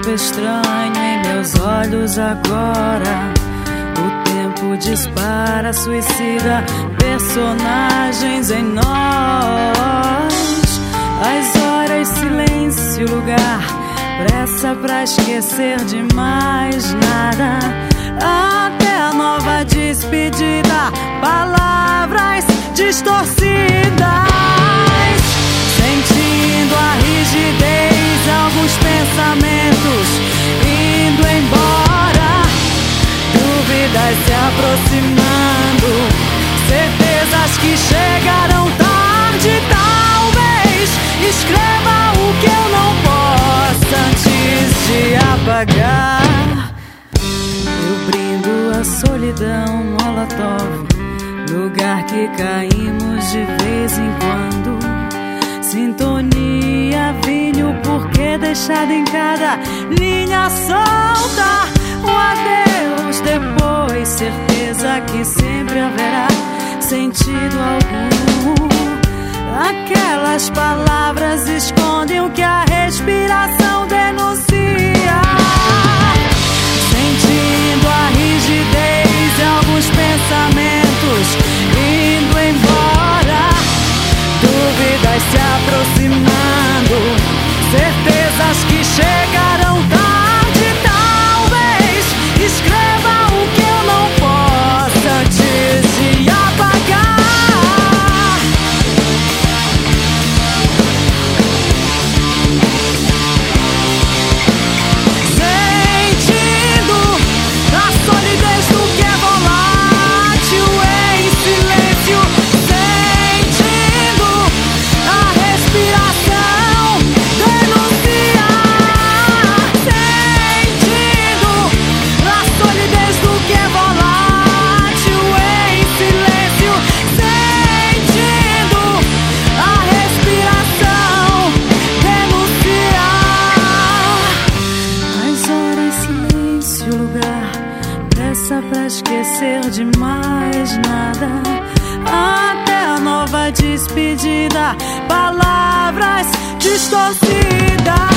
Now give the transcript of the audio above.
tempo estranho em meus olhos agora. O tempo dispara, suicida personagens em nós. As horas, silêncio, lugar, pressa pra esquecer de mais nada. Até a nova despedida, palavras distorcidas. Sentindo a rigidez, alguns pensamentos indo embora. Dúvidas se aproximando, certezas que chegarão tarde. Talvez escreva o que eu não possa antes de apagar. Eu brindo a solidão, Molotov, lugar que caímos de vez em quando. Sintonia, vinho, porquê deixado em cada linha solta. Um adeus, depois certeza que sempre haverá sentido algum. Aquelas palavras escondem o que a respiração denuncia. Sentindo a rigidez e alguns pensamentos indo embora. Dúvidas se aproximando, certezas que chegarão tarde. Talvez escreva o que eu não possa antes de apagar. Sentindo a solidez do que é volátil em silêncio. Sentindo a respiração denunciar. Sentindo a solidez do que é volátil em silêncio. Sentindo a respiração denunciar. As horas, silêncio, lugar, pressa pra esquecer de mais nada. Até a nova despedida, palavras distorcidas.